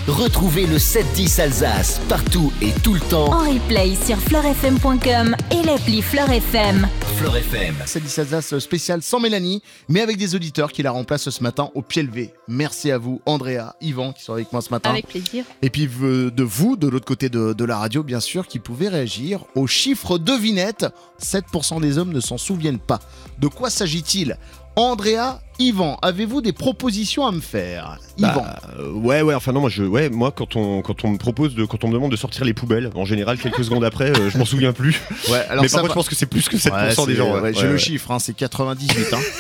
Retrouvez le 7-10 Alsace partout et tout le temps. En replay sur fleurfm.com et l'appli Fleur FM. Fleur FM. 7-10 Alsace spécial sans Mélanie, mais avec des auditeurs qui la remplacent ce matin au pied levé. Merci à vous, Andrea, Yvan, qui sont avec moi ce matin. Avec plaisir. Et puis de vous, de l'autre côté de la radio, bien sûr, qui pouvez réagir au chiffre devinette. 7% des hommes ne s'en souviennent pas. De quoi s'agit-il ? Andrea, Yvan, avez-vous des propositions à me faire ? Yvan. Moi quand on me demande de sortir les poubelles, en général quelques secondes après, je m'en souviens plus. Ouais, alors mais par contre, je pense que c'est plus que 7% des gens. J'ai le chiffre, hein, c'est 98.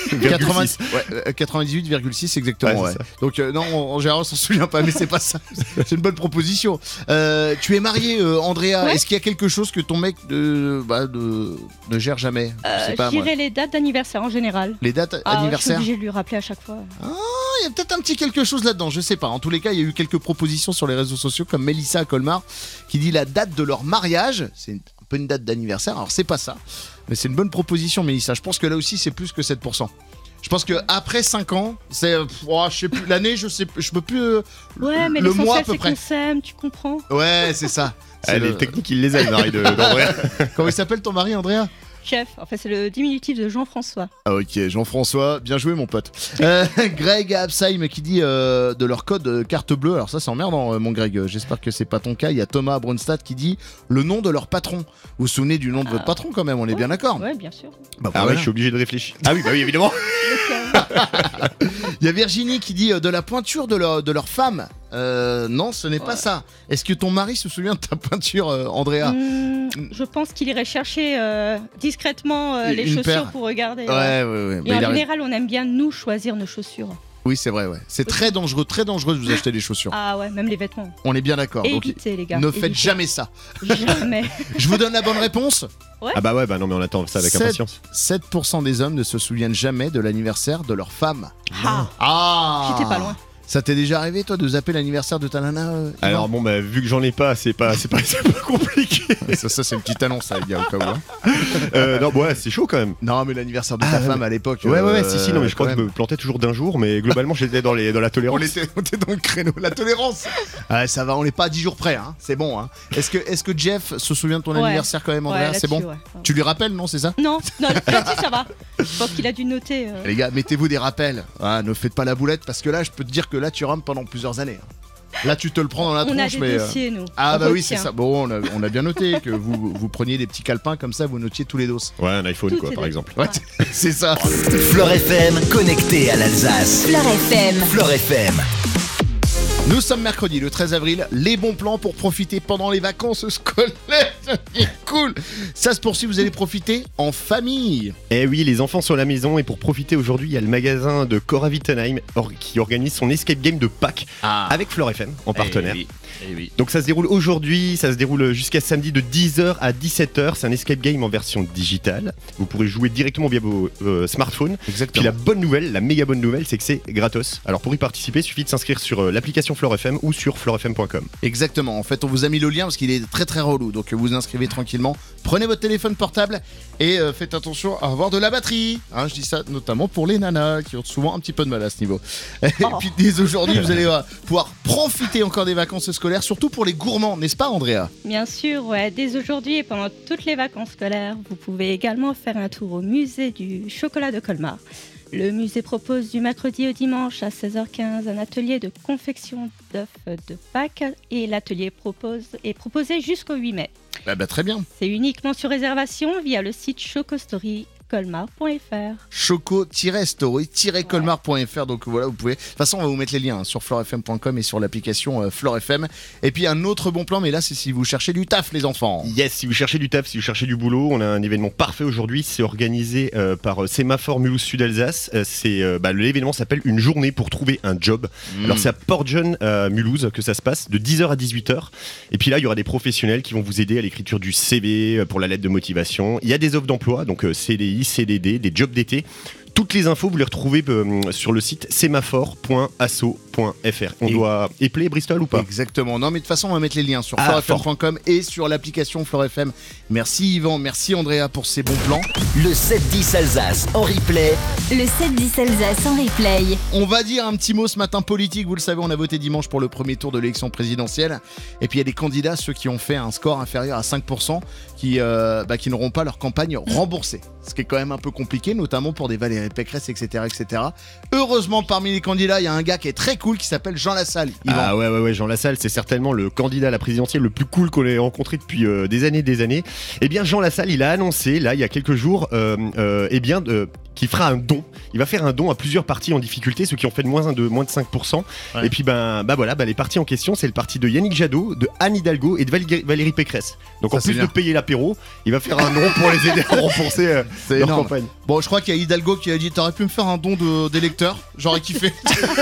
98,6 exactement. Ouais, Donc en général on s'en souvient pas, mais c'est pas ça. C'est une bonne proposition. Tu es marié, Andrea. Ouais. Est-ce qu'il y a quelque chose que ton mec ne gère jamais ? Je sais pas, Je moi. dirais les dates d'anniversaire en général. Les dates Je suis anniversaires. obligée de lui rappeler à chaque fois. Il y a peut-être un petit quelque chose là-dedans, je sais pas. En tous les cas, il y a eu quelques propositions sur les réseaux sociaux, comme Mélissa à Colmar, qui dit la date de leur mariage. C'est un peu une date d'anniversaire. Alors c'est pas ça, mais c'est une bonne proposition, Mélissa. Je pense que là aussi c'est plus que 7%. Je pense que après 5 ans, c'est je sais plus l'année, je peux plus Ouais, mais le mois à l'essentiel peu c'est près. qu'on s'aime, tu comprends. Ouais, c'est ça. C'est Les techniques, il les a, le mari d'Andrea. Comment il s'appelle ton mari, Andrea ? Chef, en fait c'est le diminutif de Jean-François. Ah ok, Jean-François, bien joué mon pote. Greg à Absheim qui dit de leur code carte bleue. Alors ça c'est emmerdant mon Greg, j'espère que c'est pas ton cas. Il y a Thomas à Brunstad qui dit le nom de leur patron. Vous vous souvenez du nom de votre patron quand même, on est bien d'accord. Ouais, bien sûr. Bah, Ah voilà. ouais, je suis obligé de réfléchir. Ah oui, évidemment. Il y a Virginie qui dit de la pointure de leur femme. Non, ce n'est pas ça. Est-ce que ton mari se souvient de ta pointure, Andrea ? Je pense qu'il irait chercher discrètement les Une chaussures paire. pour regarder. Ouais. Et en général, on aime bien nous choisir nos chaussures. Oui, c'est vrai, ouais. C'est très dangereux de vous acheter des chaussures. Ah ouais, même les vêtements. On est bien d'accord. Donc, Évitez les gars. ne faites évitez. jamais ça. Jamais. Je vous donne la bonne réponse. Ah bah ouais, non mais on attend ça avec 7 impatience. 7% des hommes ne se souviennent jamais de l'anniversaire de leur femme. Ah, j'étais pas loin. Ça t'est déjà arrivé, toi, de zapper l'anniversaire de ta nana Yvan ? Alors bon, vu que j'en ai pas, c'est pas compliqué. Ça c'est une petite annonce, ça, les gars, au cas où. Hein. Non, ouais, c'est chaud quand même. Non, mais l'anniversaire de ta femme à l'époque. Ouais, si, non, mais je crois quand que je même. me plantais toujours d'un jour, mais globalement j'étais dans la tolérance. On était dans le créneau. La tolérance. Ça va, on n'est pas à 10 jours près, hein. C'est bon. Hein. Est-ce que Jeff se souvient de ton Ouais. anniversaire quand même, Andrea ? Ouais, c'est bon. là-dessus, ouais. Tu lui rappelles, non, c'est ça ? Non, là-dessus ça va. Je pense qu'il a dû noter. Les gars, mettez-vous des rappels. Ah, ne faites pas la boulette, parce que là, je peux te dire que là, tu rames pendant plusieurs années. Là, tu te le prends dans la On a tronche, des mais. dossiers, nous. Ah On bah oui, retient. c'est ça. Bon, on a bien noté que vous preniez des petits calepins comme ça, vous notiez tous les dos. Ouais, un iPhone Tout quoi, est par là. exemple. Ouais, c'est ça. Fleur FM, connecté à l'Alsace. Fleur FM. Fleur FM. Nous sommes mercredi, le 13 avril. Les bons plans pour profiter pendant les vacances scolaires. C'est cool. Ça se poursuit, vous allez profiter en famille. Eh oui, les enfants sont à la maison et pour profiter aujourd'hui, il y a le magasin de Cora Wittenheim qui organise son escape game de Pâques avec Fleur FM en partenaire. Donc ça se déroule aujourd'hui, ça se déroule jusqu'à samedi de 10h à 17h. C'est un escape game en version digitale. Vous pourrez jouer directement via vos smartphones. Exactement. Puis la bonne nouvelle, la méga bonne nouvelle, c'est que c'est gratos. Alors pour y participer, il suffit de s'inscrire sur l'application Fleur FM ou sur fleurfm.com. Exactement. En fait, on vous a mis le lien parce qu'il est très très relou. Donc vous vous inscrivez tranquillement. Prenez votre téléphone portable et faites attention à avoir de la batterie. Hein, je dis ça notamment pour les nanas qui ont souvent un petit peu de mal à ce niveau. Et puis dès aujourd'hui, vous allez pouvoir profiter encore des vacances scolaires, surtout pour les gourmands, n'est-ce pas, Andrea ? Bien sûr, ouais. Dès aujourd'hui et pendant toutes les vacances scolaires, vous pouvez également faire un tour au musée du chocolat de Colmar. Le musée propose du mercredi au dimanche à 16h15 un atelier de confection d'œufs de Pâques et l'atelier est proposé jusqu'au 8 mai. Bah, très bien. C'est uniquement sur réservation via le site chocostory.colmar.fr. choco-story-colmar.fr. Donc voilà, vous pouvez. De toute façon, on va vous mettre les liens sur fleurfm.com et sur l'application Fleur FM. Et puis un autre bon plan, mais là, c'est si vous cherchez du taf, les enfants. Yes, si vous cherchez du taf, si vous cherchez du boulot, on a un événement parfait aujourd'hui. C'est organisé par Sémaphore Mulhouse Sud-Alsace. L'événement s'appelle Une journée pour trouver un job. Alors c'est à Port-Jeune, Mulhouse, que ça se passe, de 10h à 18h. Et puis là, il y aura des professionnels qui vont vous aider à l'écriture du CV, pour la lettre de motivation. Il y a des offres d'emploi, donc CDI, CDD, des jobs d'été. Toutes les infos, vous les retrouvez sur le site semaphore.asso.fr. On doit épeler Bristol ou pas? Exactement. Non, mais de toute façon, on va mettre les liens sur florefm.com et sur l'application Flore FM. Merci Yvan, merci Andrea pour ces bons plans. Le 7-10 Alsace en replay. Le 7-10 Alsace en replay. On va dire un petit mot ce matin politique. Vous le savez, on a voté dimanche pour le premier tour de l'élection présidentielle. Et puis il y a des candidats, ceux qui ont fait un score inférieur à 5%, qui n'auront pas leur campagne remboursée. Ce qui est quand même un peu compliqué, notamment pour des Valérie Pécresse, etc., etc. Heureusement, parmi les candidats, il y a un gars qui est très cool qui s'appelle Jean Lassalle. Yvan. Ah ouais, Jean Lassalle, c'est certainement le candidat à la présidentielle le plus cool qu'on ait rencontré depuis des années. Eh bien, Jean Lassalle, il a annoncé, là, il y a quelques jours, qu'il fera un don. Il va faire un don à plusieurs partis en difficulté, ceux qui ont fait de moins de 5%. Ouais. Et puis, les partis en question, c'est le parti de Yannick Jadot, de Anne Hidalgo et de Valérie Pécresse. Donc, ça, en plus de payer l'apéro, il va faire un don pour les aider à rembourser leur campagne. Bon, je crois qu'il y a Hidalgo qui a dit: t'aurais pu me faire un don d'électeurs, j'aurais kiffé.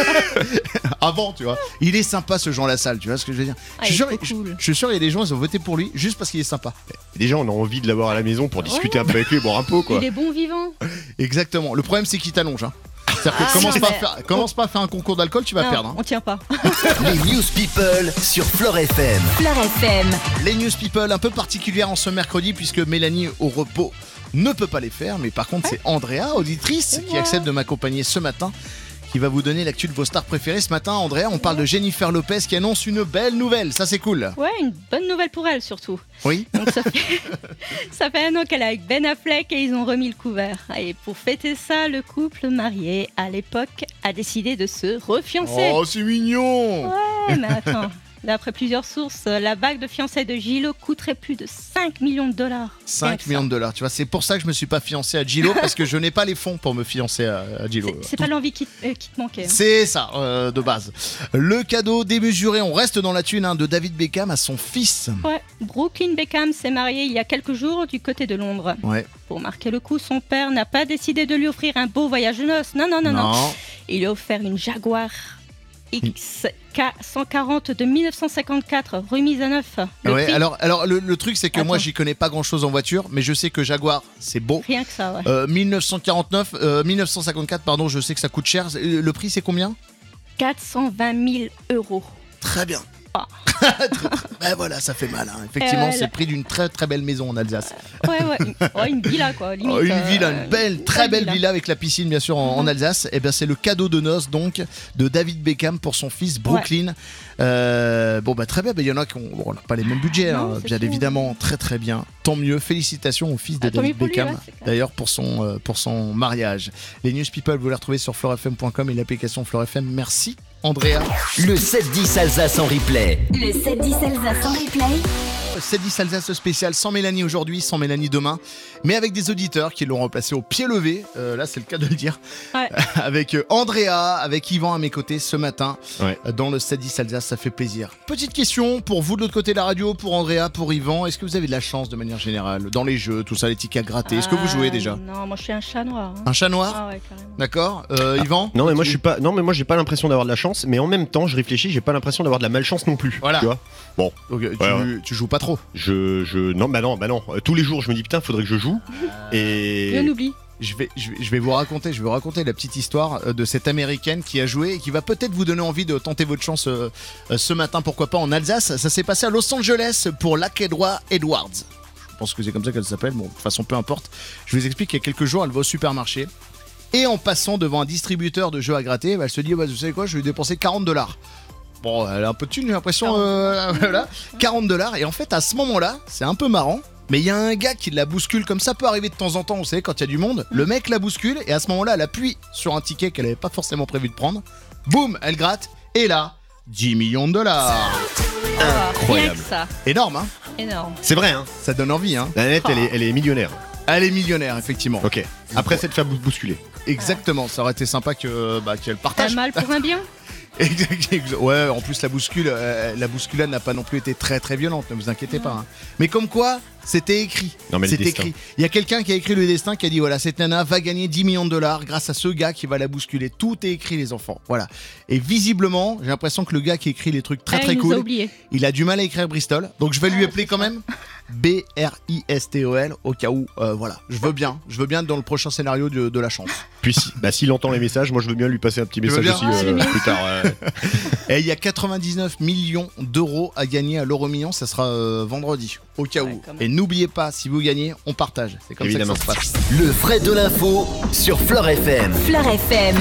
Avant, tu vois. Il est sympa, ce Jean Lassalle, tu vois ce que je veux dire. Je suis sûr, il y a des gens qui ont voté pour lui juste parce qu'il est sympa. Déjà, on a envie de l'avoir à la maison pour discuter un peu avec lui, boire un pot, quoi. Il est bon vivant. Exactement. Le problème, c'est qu'il t'allonge. C'est-à-dire que commence pas à faire un concours d'alcool, tu vas perdre. On tient pas. Les News People sur Flore FM. Flore FM. Les News People un peu particulières en ce mercredi, puisque Mélanie au repos ne peut pas les faire. Mais par contre, c'est Andrea, auditrice, qui accepte de m'accompagner ce matin, qui va vous donner l'actu de vos stars préférées. Ce matin, Andrea, on parle de Jennifer Lopez qui annonce une belle nouvelle. Ça, c'est cool. Ouais, une bonne nouvelle pour elle, surtout. Oui. Donc, ça fait un an qu'elle est avec Ben Affleck et ils ont remis le couvert. Et pour fêter ça, le couple marié, à l'époque, a décidé de se refiancer. Oh, c'est mignon. Ouais, mais attends. D'après plusieurs sources, la bague de fiançailles de J-Lo coûterait plus de 5 millions de dollars. 5 millions de dollars, tu vois, c'est pour ça que je me suis pas fiancé à J-Lo, parce que je n'ai pas les fonds pour me fiancer à J-Lo. C'est pas l'envie qui te manquait. Hein. C'est ça, de base. Le cadeau démesuré, on reste dans la thune, de David Beckham à son fils. Ouais, Brooklyn Beckham s'est marié il y a quelques jours du côté de Londres. Ouais. Pour marquer le coup, son père n'a pas décidé de lui offrir un beau voyage de noces. Non. Il lui a offert une Jaguar XK140 de 1954, remise à neuf. Ouais, alors le truc, c'est que moi, j'y connais pas grand-chose en voiture, mais je sais que Jaguar, c'est beau. Rien que ça, ouais. 1954, pardon, je sais que ça coûte cher. Le prix, c'est combien? 420 000 €. Très bien. Ben voilà, ça fait mal. Effectivement, c'est le prix d'une très très belle maison en Alsace. Une villa quoi. Limite, une belle, très belle villa avec la piscine bien sûr en Alsace. Et bien c'est le cadeau de noces donc de David Beckham pour son fils Brooklyn. Très bien. Il y en a qui on n'a pas les mêmes budgets, bien évidemment. Très très bien. Tant mieux. Félicitations au fils de David Beckham. D'ailleurs pour son mariage. Les News People vous les retrouvez sur florefm.com et l'application Flore FM. Merci. Andrea. Le 7-10 Alsace en replay. Le 7-10 Alsace en replay. 7-10 Alsace spécial, sans Mélanie aujourd'hui, sans Mélanie demain, mais avec des auditeurs qui l'ont remplacé au pied levé, là c'est le cas de le dire, avec Andrea, avec Yvan à mes côtés ce matin, dans le 7-10 Alsace, ça fait plaisir. Petite question pour vous de l'autre côté de la radio, pour Andrea, pour Yvan, est-ce que vous avez de la chance de manière générale, dans les jeux, tout ça, les tickets à gratter, est-ce que vous jouez déjà? Non, moi je suis un chat noir. Un chat noir? Ah ouais, carrément. D'accord, Yvan? Non mais moi j'ai pas l'impression d'avoir de la chance, mais en même temps je réfléchis, j'ai pas l'impression d'avoir de la malchance non plus. Voilà. Tu vois. Bon. Donc, tu joues pas trop? Non. Tous les jours je me dis putain, faudrait que je joue. Et on oublie. Je vais vous raconter la petite histoire de cette américaine qui a joué et qui va peut-être vous donner envie de tenter votre chance ce matin, pourquoi pas en Alsace. Ça s'est passé à Los Angeles pour Lakedra Edwards. Je pense que c'est comme ça qu'elle s'appelle, bon de toute façon peu importe. Je vous explique qu'il y a quelques jours elle va au supermarché et en passant devant un distributeur de jeux à gratter, elle se dit vous savez quoi, je vais dépenser $40. Bon, elle a un peu de thune, j'ai l'impression. Voilà, $40. Et en fait, à ce moment-là, c'est un peu marrant. Mais il y a un gars qui la bouscule, comme ça peut arriver de temps en temps, vous savez, quand il y a du monde. Le mec la bouscule et à ce moment-là, elle appuie sur un ticket qu'elle n'avait pas forcément prévu de prendre. Boum, elle gratte. Et là, $10 millions. Incroyable. Ça. Énorme, hein? Énorme. C'est vrai, hein? Ça donne envie, hein? La nette, elle est millionnaire. Elle est millionnaire, effectivement. Ok. Après s'être fait bousculer. Exactement, ça aurait été sympa qu'elle partage. Un mal pour un bien. Ouais, en plus la bousculade n'a pas non plus été très très violente, ne vous inquiétez pas. Hein. Mais comme quoi, c'était écrit. Non, mais c'est écrit. Il y a quelqu'un qui a écrit le destin, qui a dit voilà, cette nana va gagner $10 millions grâce à ce gars qui va la bousculer. Tout est écrit, les enfants. Voilà. Et visiblement, j'ai l'impression que le gars qui écrit les trucs très très cool, il a du mal à écrire Bristol. Donc je vais lui appeler quand même. Bristol, au cas où, voilà. Je veux bien être dans le prochain scénario de la chance. Puis s'il entend les messages, moi je veux bien lui passer un petit message aussi plus tard. Et il y a 99 millions d'euros à gagner à l'Euro-Million, ça sera vendredi, au cas où. Et n'oubliez pas, si vous gagnez, on partage. C'est comme évidemment ça que ça se passe. Le vrai de l'info sur Fleur FM. Fleur FM.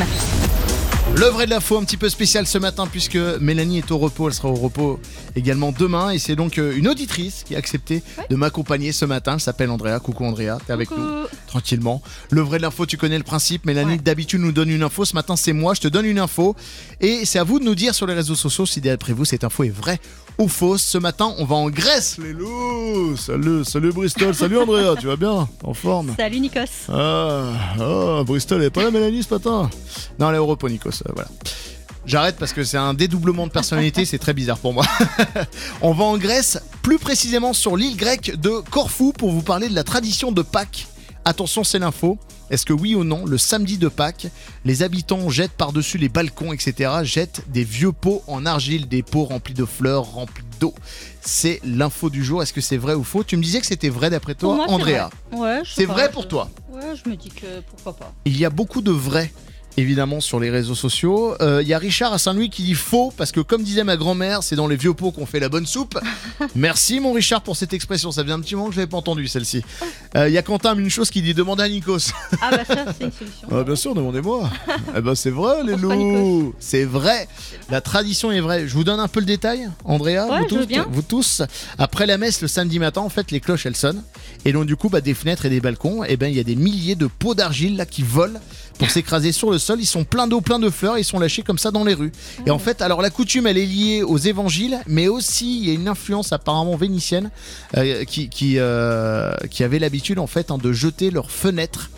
Le vrai de l'info un petit peu spécial ce matin puisque Mélanie est au repos, elle sera au repos également demain et c'est donc une auditrice qui a accepté de m'accompagner ce matin, elle s'appelle Andrea. Coucou Andrea, t'es avec nous tranquillement. Le vrai de l'info, tu connais le principe, Mélanie d'habitude nous donne une info, ce matin c'est moi, je te donne une info et c'est à vous de nous dire sur les réseaux sociaux si d'après vous cette info est vraie ou fausse. Ce matin on va en Grèce les loups. Salut Bristol, salut Andrea, tu vas bien? En forme? Salut Nikos. Bristol elle est pas là Mélanie ce matin? Non, elle est au repos Nikos. Voilà. J'arrête parce que c'est un dédoublement de personnalité, c'est très bizarre pour moi. On va en Grèce, plus précisément sur l'île grecque de Corfou pour vous parler de la tradition de Pâques. Attention, c'est l'info. Est-ce que oui ou non, le samedi de Pâques, les habitants jettent par-dessus les balcons, etc., jettent des vieux pots en argile, des pots remplis de fleurs, remplis d'eau. C'est l'info du jour. Est-ce que c'est vrai ou faux? Tu me disais que c'était vrai d'après toi, moi, Andrea. Ouais, c'est vrai pour toi? Ouais, je me dis que pourquoi pas. Il y a beaucoup de vrais. Évidemment sur les réseaux sociaux. Il y a Richard à Saint-Louis qui dit faux parce que comme disait ma grand-mère, c'est dans les vieux pots qu'on fait la bonne soupe. Merci mon Richard pour cette expression, ça faisait un petit moment que je l'avais pas entendu celle-ci. Il y a Quentin une chose qui dit demandez à Nikos. Ah bah ça c'est une solution. Bien sûr, demandez-moi. Eh ben c'est vrai les loups. C'est vrai. La tradition est vraie. Je vous donne un peu le détail, Andrea, vous tous. Après la messe le samedi matin, en fait les cloches elles sonnent et donc du coup des fenêtres et des balcons, et il y a des milliers de pots d'argile là qui volent pour s'écraser sur le sol. Ils sont pleins d'eau, pleins de fleurs, ils sont lâchés comme ça dans les rues. Et en fait, alors la coutume, elle est liée aux évangiles, mais aussi il y a une influence apparemment vénitienne qui avait l'habitude en fait de jeter leurs fenêtres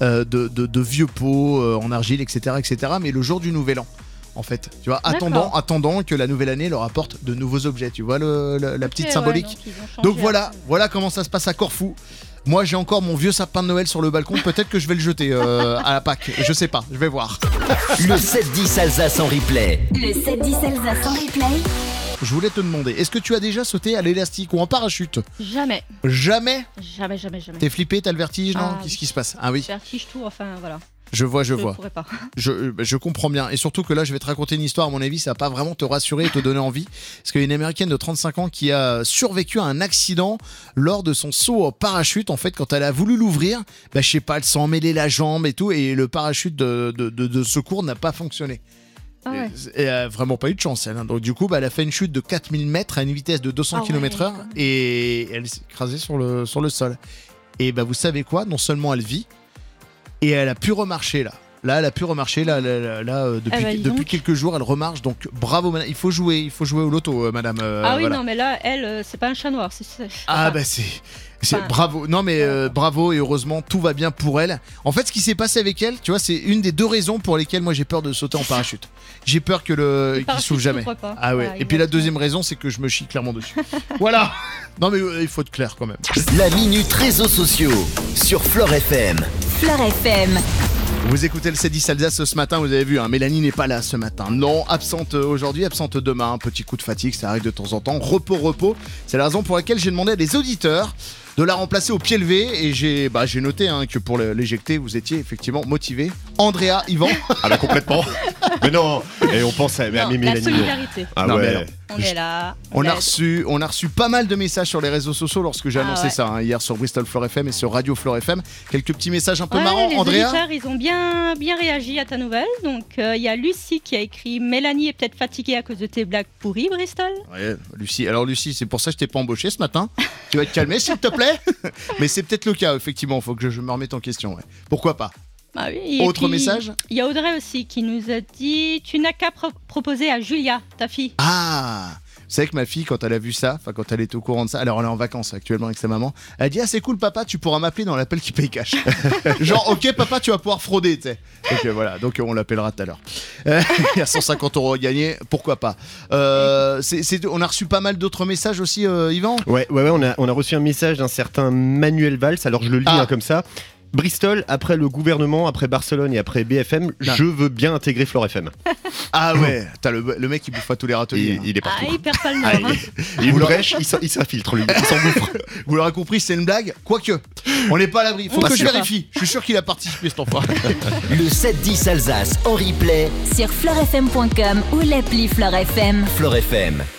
de vieux pots en argile, etc., mais le jour du Nouvel An. En fait, tu vois, attendant que la nouvelle année leur apporte de nouveaux objets. Tu vois la petite symbolique. Donc voilà comment ça se passe à Corfou. Moi j'ai encore mon vieux sapin de Noël sur le balcon, peut-être que je vais le jeter à la Pâques, je sais pas, je vais voir. Le 7-10 Alsace en replay. Le 7-10 Alsace en replay. Je voulais te demander, est-ce que tu as déjà sauté à l'élastique ou en parachute? Jamais. Jamais? Jamais. T'es flippé, t'as le vertige, non? Qu'est-ce qui se passe? Ah oui. Vertige tout, enfin voilà. Je vois. Pourrais pas. Je comprends bien. Et surtout que là, je vais te raconter une histoire, à mon avis, ça va pas vraiment te rassurer et te donner envie. Parce qu'il y a une américaine de 35 ans qui a survécu à un accident lors de son saut au parachute. En fait, quand elle a voulu l'ouvrir, je sais pas, elle s'est emmêlée la jambe et tout, et le parachute de secours n'a pas fonctionné. Ah ouais. Et elle a vraiment pas eu de chance, elle. Donc du coup, elle a fait une chute de 4000 mètres à une vitesse de 200 km/h et elle s'est écrasée sur le sol. Et vous savez quoi? Non seulement elle vit, et elle a pu remarcher là. Là, elle a pu remarcher depuis quelques jours, elle remarche. Donc bravo, madame. Il faut jouer au loto, madame. Non, mais là, elle, c'est pas un chat noir. Bravo. Non, mais bravo et heureusement, tout va bien pour elle. En fait, ce qui s'est passé avec elle, tu vois, c'est une des deux raisons pour lesquelles moi j'ai peur de sauter en parachute. J'ai peur qu'il s'ouvre jamais. Ah ouais. Et puis la deuxième raison, c'est que je me chie clairement dessus. Voilà. Non, mais il faut être clair quand même. La minute réseaux sociaux sur Fleur FM. Fleur FM. Vous écoutez le 7-10 Alsace ce matin, vous avez vu, Mélanie n'est pas là ce matin. Non, absente aujourd'hui, absente demain, un petit coup de fatigue, ça arrive de temps en temps. Repos. C'est la raison pour laquelle j'ai demandé à des auditeurs de la remplacer au pied levé et j'ai noté que pour l'éjecter, vous étiez effectivement motivé. Andrea, Yvan. Ah complètement. Mais non, et on pense à Mélanie. La solidarité. Ah ouais. On est là. On a reçu pas mal de messages sur les réseaux sociaux lorsque j'ai annoncé ça hier sur Bristol Fleur FM et sur Radio Fleur FM. Quelques petits messages un peu marrants, Andrea. Les auditeurs, ils ont bien réagi à ta nouvelle. Donc il y a Lucie qui a écrit: Mélanie est peut-être fatiguée à cause de tes blagues pourries, Bristol. Ouais, Lucie. Alors Lucie, c'est pour ça que je t'ai pas embauché ce matin. Tu vas te calmer s'il te plaît. Mais c'est peut-être le cas, effectivement. Faut que je me remette en question. Ouais. Pourquoi pas? Ah oui, autre message? Il y a Audrey aussi qui nous a dit: tu n'as qu'à proposer à Julia, ta fille. Ah, vous savez que ma fille, quand elle a vu ça, quand elle était au courant de ça, alors elle est en vacances actuellement avec sa maman, elle a dit: ah, c'est cool papa, tu pourras m'appeler dans l'appel qui paye cash. Genre, ok papa, tu vas pouvoir frauder, tu sais. Donc voilà, donc on l'appellera tout à l'heure. Il y a 150 € à gagner, pourquoi pas. On a reçu pas mal d'autres messages aussi, Yvan. Ouais, on a reçu un message d'un certain Manuel Valls, alors je le lis comme ça. Bristol, après le gouvernement, après Barcelone et après BFM, je veux bien intégrer Fleur FM. Ah ouais, t'as le mec qui bouffe à tous les râteliers. Il est partout. Ah, il perd pas le nord. Il y a une brèche, il s'infiltre, lui. Il s'engouffre. Vous l'aurez compris, c'est une blague. Quoique, on n'est pas à l'abri. Faut que je vérifie. Je suis sûr qu'il a participé, cet enfant. Le 7-10 Alsace en replay sur fleurfm.com ou l'appli Fleur FM. Fleur FM.